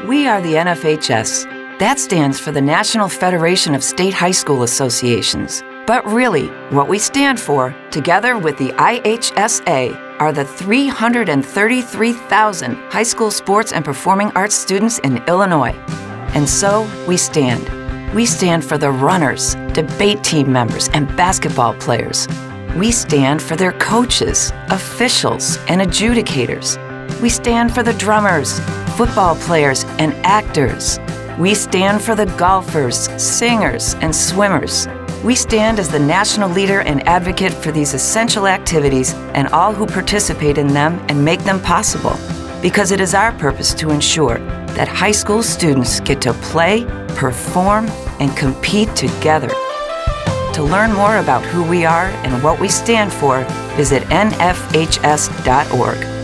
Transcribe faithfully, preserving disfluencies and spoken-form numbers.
We are the N F H S. That stands for the National Federation of State High School Associations. But really, what we stand for, together with the I H S A, are the three hundred thirty-three thousand high school sports and performing arts students in Illinois. And so, we stand. We stand for the runners, debate team members, and basketball players. We stand for their coaches, officials, and adjudicators. We stand for the drummers, football players, and actors. We stand for the golfers, singers, and swimmers. We stand as the national leader and advocate for these essential activities and all who participate in them and make them possible, because it is our purpose to ensure that high school students get to play, perform, and compete together. To learn more about who we are and what we stand for, visit N F H S dot org.